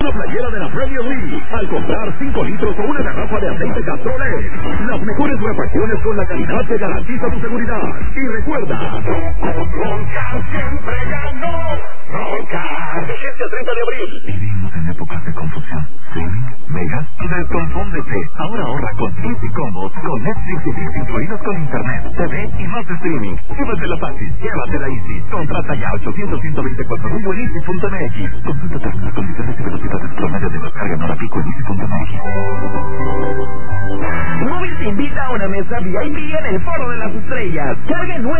una playera de la Premier League al comprar 5 litros o una garrafa de aceite Castrol. Las mejores refacciones con la calidad que garantiza tu seguridad. Y recuerda, Roncar siempre ganó. Roncar. Vigencia 30 de abril. Vivimos en épocas de confusión. Streaming, megas, desconfóndete. Ahora ahorra con Easy Combos, con Netflix y Disney incluidos con internet, TV y más streaming. Llévatela fácil, llévatela Easy. Contrata ya 800-124 en Easy.mx. Consulta términos, condiciones y velocidades promedio de descarga en hora pico en Easy.mx. Móvil te invita a una mesa VIP en el Foro de las Estrellas. Cargue